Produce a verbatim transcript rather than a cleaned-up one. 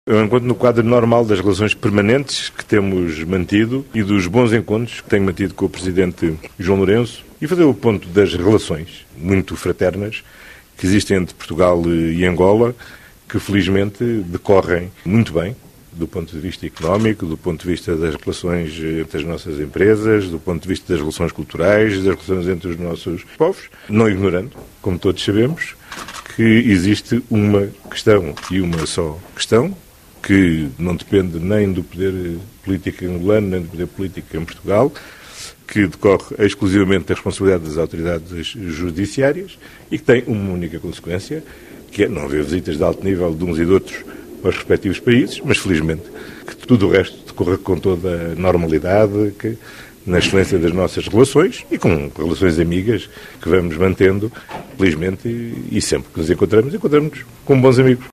Eu encontro no quadro normal das relações permanentes que temos mantido e dos bons encontros que tenho mantido com o Presidente João Lourenço e fazer o ponto das relações muito fraternas que existem entre Portugal e Angola, que felizmente decorrem muito bem do ponto de vista económico, do ponto de vista das relações entre as nossas empresas, do ponto de vista das relações culturais, das relações entre os nossos povos, não ignorando, como todos sabemos, que existe uma questão e uma só questão, que não depende nem do poder político angolano, nem do poder político em Portugal, que decorre exclusivamente da responsabilidade das autoridades judiciárias e que tem uma única consequência, que é não haver visitas de alto nível de uns e de outros aos respectivos países, mas felizmente que tudo o resto decorra com toda a normalidade, que, na excelência das nossas relações e com relações amigas que vamos mantendo, felizmente, e, e sempre que nos encontramos, encontramos com bons amigos.